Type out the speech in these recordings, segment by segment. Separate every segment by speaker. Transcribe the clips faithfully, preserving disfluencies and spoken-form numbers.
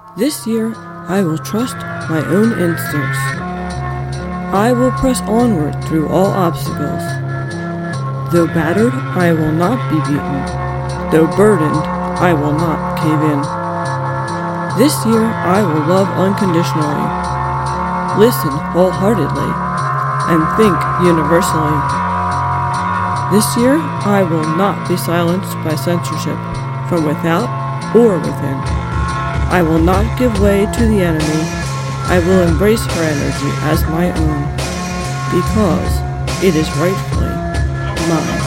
Speaker 1: This year, I will trust my own instincts. I will press onward through all obstacles. Though battered, I will not be beaten. Though burdened, I will not cave in. This year, I will love unconditionally, listen wholeheartedly, and think universally. This year, I will not be silenced by censorship from without or within. I will not give way to the enemy. I will embrace her energy as my own, because it is rightfully mine.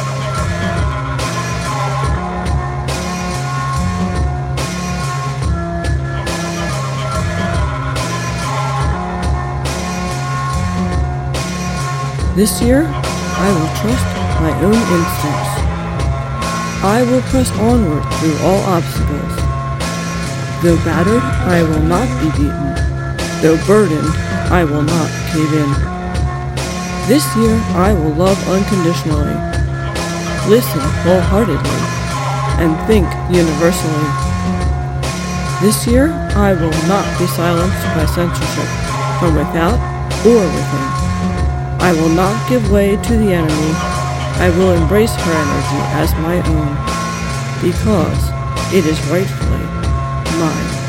Speaker 1: This year, I will trust my own instincts. I will press onward through all obstacles. Though battered, I will not be beaten. Though burdened, I will not cave in. This year, I will love unconditionally, listen wholeheartedly, and think universally. This year, I will not be silenced by censorship from without or within. I will not give way to the enemy. I will embrace her energy as my own, because it is rightfully mine.